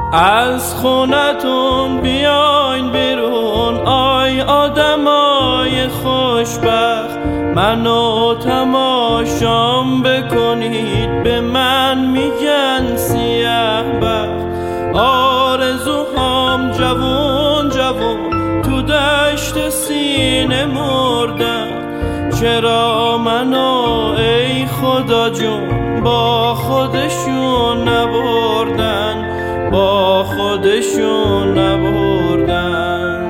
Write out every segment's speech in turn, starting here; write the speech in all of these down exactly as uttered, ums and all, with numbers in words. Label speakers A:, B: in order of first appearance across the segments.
A: از خونتون بیاین بیرون آی آدمای خوشبخت، منو تماشام بکنید به من میگن سیاه بخت. آرزوهام جوون جوون تو دشت سینه مردن، چرا منو ای خدا جون با خودشون نبردن، با خودشون نبردن.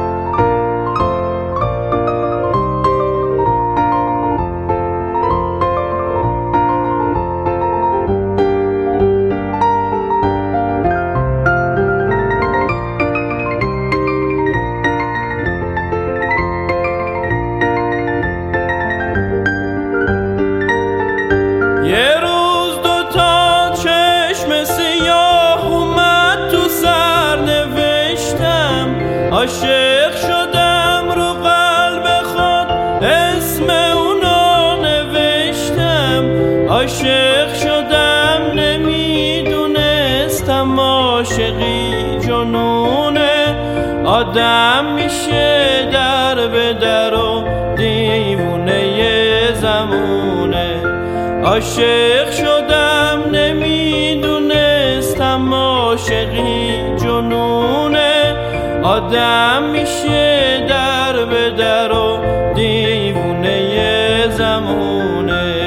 A: یه روز دوتا چشم سیاه اومد تو سر نوشتم، عاشق شدم رو قلب خود اسم اونو نوشتم. عاشق شدم نمیدونستم عاشقی جنونه، آدم میشه در به در و دیوونه زمونه. عاشق شدم نمیدونستم عاشقی جنونه، آدم میشه در به در و دیوونه زمونه.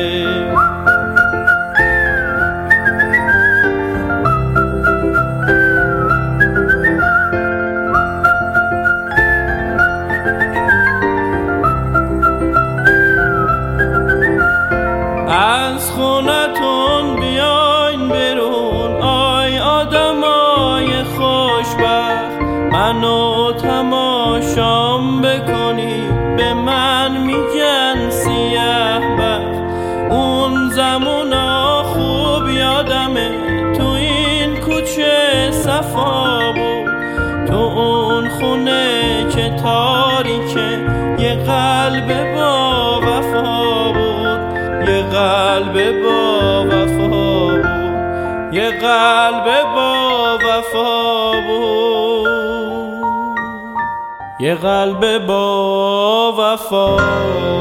A: از خونتون بیاین بیرون آی آدمای خوشبخت، منو تماشام بکنید به من میگن سیاه بخت. اون زمونا خوب یادمه تو این کوچه صفا بود، تو اون خونه که تاریکه یه قلب با وفا بود، یه قلب با وفا بود، یه قلب با وفا بود، یه قلب با وفا.